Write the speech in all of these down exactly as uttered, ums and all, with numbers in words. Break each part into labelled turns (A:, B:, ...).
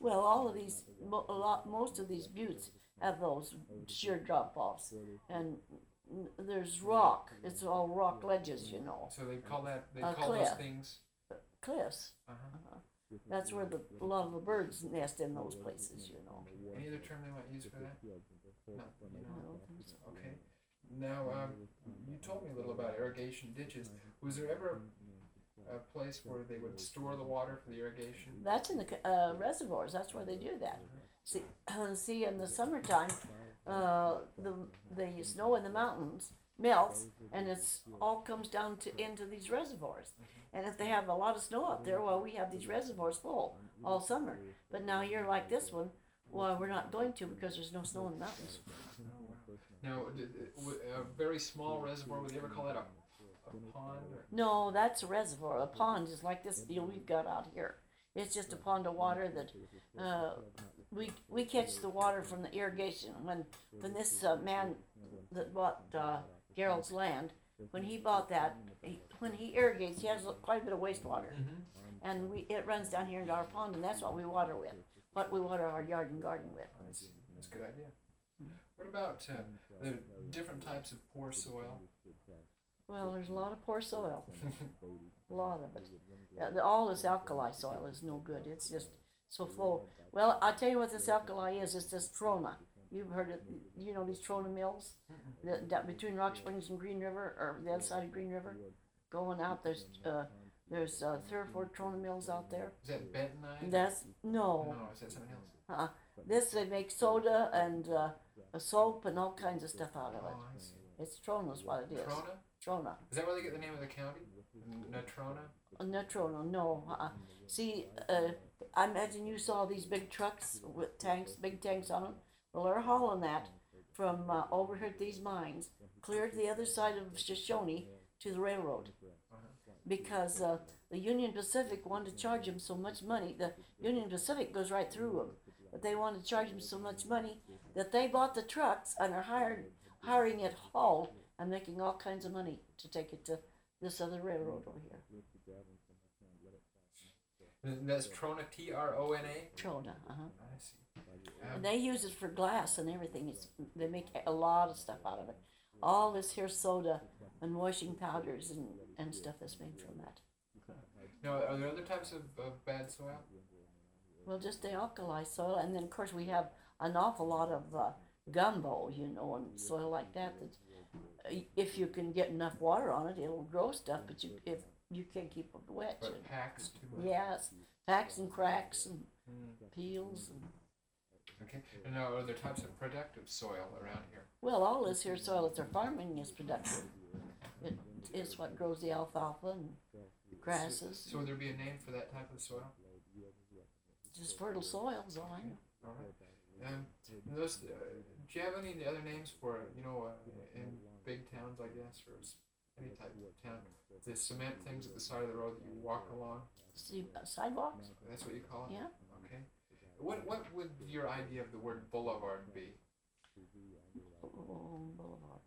A: Well, all of these, mo- a lot, most of these buttes have those sheer drop offs, and there's rock. It's all rock ledges, you know.
B: So they call that they
A: A
B: call those
A: cliff.
B: things.
A: Cliffs.
B: Uh-huh.
A: Uh-huh. That's where the, a lot of the birds nest in those places, you know.
B: Any other term they might use for that? No, you
A: I
B: know.
A: don't think so.
B: Okay. Now, um, you told me a little about irrigation ditches. Was there ever a place where they would store the water for the irrigation?
A: That's in the uh, reservoirs. That's where they do that. See, see, in the summertime, uh, the the snow in the mountains melts, and it's all comes down to into these reservoirs. And if they have a lot of snow up there, well, we have these reservoirs full all summer. But now here, like this one, well, we're not going to because there's no snow in the mountains.
B: Now, a very small reservoir, would they ever call that a, a pond? Or?
A: No, that's a reservoir. A pond is like this deal we've got out here. It's just a pond of water that uh, we we catch the water from the irrigation. When when this uh, man that bought uh, Gerald's land, when he bought that, he, when he irrigates, he has quite a bit of wastewater,
B: mm-hmm.
A: and we it runs down here into our pond, and that's what we water with. What we water our yard and garden with.
B: That's, that's a good idea. What about uh, the different types of poor soil?
A: Well, there's a lot of poor soil, a lot of it. Yeah, the, all this alkali soil is no good. It's just so full. Well, I'll tell you what this alkali is. It's this trona. You've heard it. You know these trona mills that, that between Rock Springs and Green River, or the other side of Green River, going out. There's uh, there's uh, three or four trona mills out there.
B: Is that bentonite?
A: That's no.
B: No, is that something else?
A: Uh, this they make soda and uh, a soap and all kinds of stuff out of it.
B: Oh, I see.
A: It's Trona's what it is.
B: Trona?
A: Trona.
B: Is that where they get the name of the county? Natrona?
A: Uh, no, Trona, no. Uh, see, uh, I imagine you saw these big trucks with tanks, big tanks on them. Well, they're hauling that from uh, over here at these mines, clear to the other side of Shoshone to the railroad. Because uh, the Union Pacific wanted to charge them so much money. The Union Pacific goes right through them. But they wanted to charge them so much money that they bought the trucks and are hired, hiring it hauled and making all kinds of money to take it to this other railroad over here.
B: And that's Trona, T R O N A?
A: Trona, uh-huh.
B: I see. Um,
A: And they use it for glass and everything. It's, they make a lot of stuff out of it. All this here soda and washing powders and, and stuff is made from that.
B: now, are there other types of, of bad soil?
A: Well, just the alkali soil, and then of course we have an awful lot of uh, gumbo, you know, and soil like that. That uh, if you can get enough water on it, it'll grow stuff. But you, if you can't keep it wet,
B: But
A: you-
B: packs too much?
A: yes, packs and cracks and
B: Mm.
A: peels. And,
B: Okay. And now, are there types of productive soil around here?
A: well, all this here soil that they're farming is productive. It is what grows the alfalfa and grasses.
B: So, would there be a name for that type of soil?
A: Just fertile soil is all I know.
B: All right. Um, and those, uh, do you have any other names for, you know, uh, in big towns, I guess, or s- any type of town, the cement things at the side of the road that you walk along?
A: See, uh, sidewalks?
B: That's what you call it?
A: Yeah.
B: Okay. What what would your idea of the word boulevard be?
A: Oh, boulevard.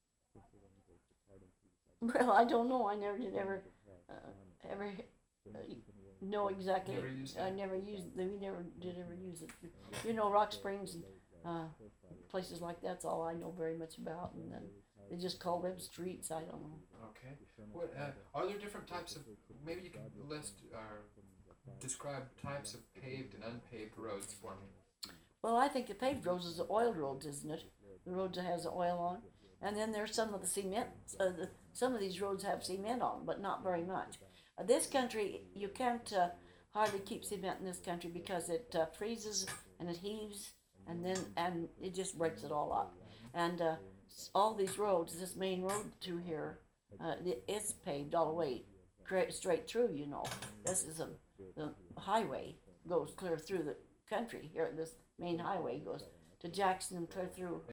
A: Well, I don't know. I never did ever, uh, ever uh, know exactly.
B: Never used
A: I
B: it?
A: never used. We never did ever use it. You know, Rock Springs and uh, places like that's all I know very much about, and then they just call them streets. I don't know.
B: Okay. What uh, are there different types of? Maybe you can list or describe types of paved and unpaved roads for me.
A: Well, I think the paved roads is the oil roads, isn't it? The roads that has the oil on, and then there's some of the cement. Uh, the, some of these roads have cement on, but not very much. Uh, this country, you can't uh, hardly keep cement in this country because it uh, freezes and it heaves, and then and it just breaks it all up. And uh, all these roads, this main road through here, uh, it's paved all the way straight through. You know, this is a the highway goes clear through the country here. This main highway goes to Jackson and clear through